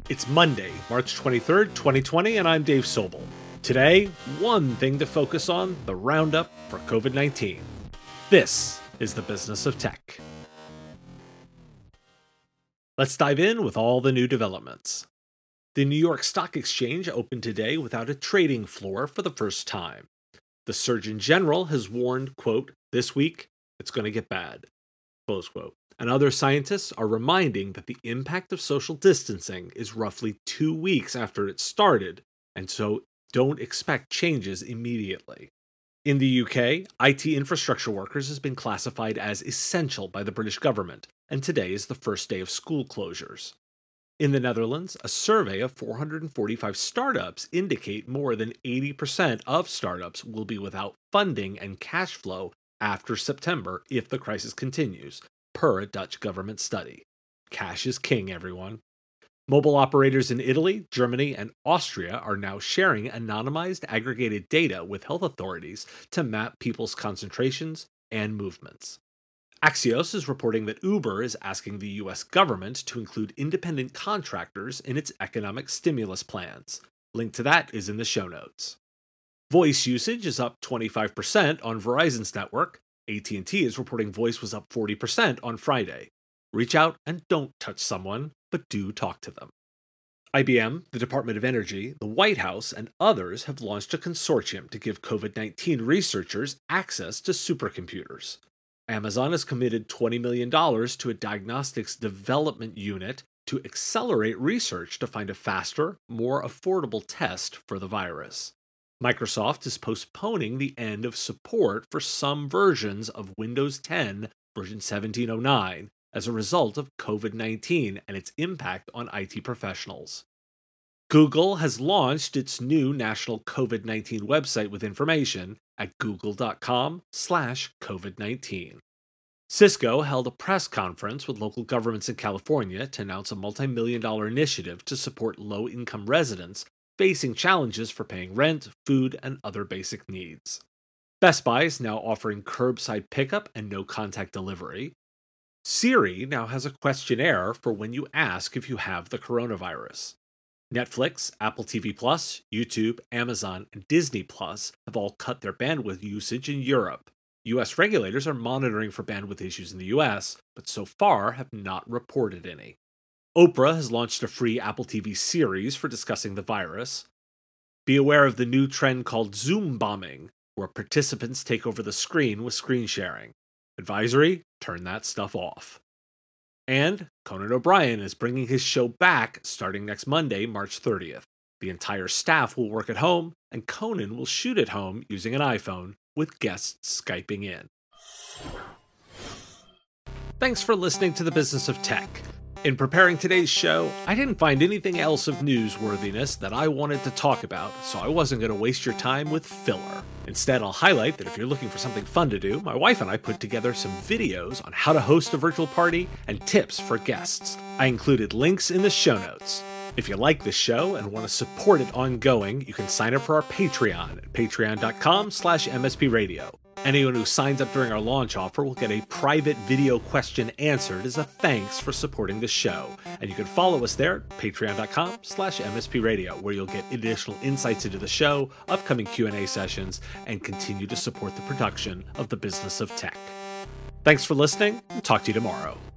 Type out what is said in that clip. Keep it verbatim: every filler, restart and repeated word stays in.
It's Monday, March twenty-third, twenty twenty, and I'm Dave Sobel. Today, one thing to focus on, the roundup for COVID nineteen. This is the Business of Tech. Let's dive in with all the new developments. The New York Stock Exchange opened today without a trading floor for the first time. The Surgeon General has warned, quote, this week, it's going to get bad, close quote. And other scientists are reminding that the impact of social distancing is roughly two weeks after it started, and so don't expect changes immediately. In the U K, I T infrastructure workers has been classified as essential by the British government, and today is the first day of school closures. In the Netherlands, a survey of four hundred forty-five startups indicate more than eighty percent of startups will be without funding and cash flow after September if the crisis continues, per a Dutch government study. Cash is king, everyone. Mobile operators in Italy, Germany, and Austria are now sharing anonymized aggregated data with health authorities to map people's concentrations and movements. Axios is reporting that Uber is asking the U S government to include independent contractors in its economic stimulus plans. Link to that is in the show notes. Voice usage is up twenty-five percent on Verizon's network. A T and T is reporting voice was up forty percent on Friday. Reach out and don't touch someone, but do talk to them. I B M, the Department of Energy, the White House, and others have launched a consortium to give COVID nineteen researchers access to supercomputers. Amazon has committed twenty million dollars to a diagnostics development unit to accelerate research to find a faster, more affordable test for the virus. Microsoft is postponing the end of support for some versions of Windows ten version seventeen oh nine as a result of COVID nineteen and its impact on I T professionals. Google has launched its new national COVID nineteen website with information at google.com slash COVID-19. Cisco held a press conference with local governments in California to announce a multi-million dollar initiative to support low-income residents facing challenges for paying rent, food, and other basic needs. Best Buy is now offering curbside pickup and no-contact delivery. Siri now has a questionnaire for when you ask if you have the coronavirus. Netflix, Apple T V Plus, YouTube, Amazon, and Disney Plus have all cut their bandwidth usage in Europe. U S regulators are monitoring for bandwidth issues in the U S, but so far have not reported any. Oprah has launched a free Apple T V series for discussing the virus. Be aware of the new trend called Zoom bombing, where participants take over the screen with screen sharing. Advisory, turn that stuff off. And Conan O'Brien is bringing his show back starting next Monday, March thirtieth. The entire staff will work at home, and Conan will shoot at home using an iPhone, with guests Skyping in. Thanks for listening to The Business of Tech. In preparing today's show, I didn't find anything else of newsworthiness that I wanted to talk about, so I wasn't going to waste your time with filler. Instead, I'll highlight that if you're looking for something fun to do, my wife and I put together some videos on how to host a virtual party and tips for guests. I included links in the show notes. If you like this show and want to support it ongoing, you can sign up for our Patreon at patreon.com slash mspradio. Anyone who signs up during our launch offer will get a private video question answered as a thanks for supporting the show. And you can follow us there at patreon.com slash mspradio, where you'll get additional insights into the show, upcoming Q and A sessions, and continue to support the production of The Business of Tech. Thanks for listening, and talk to you tomorrow.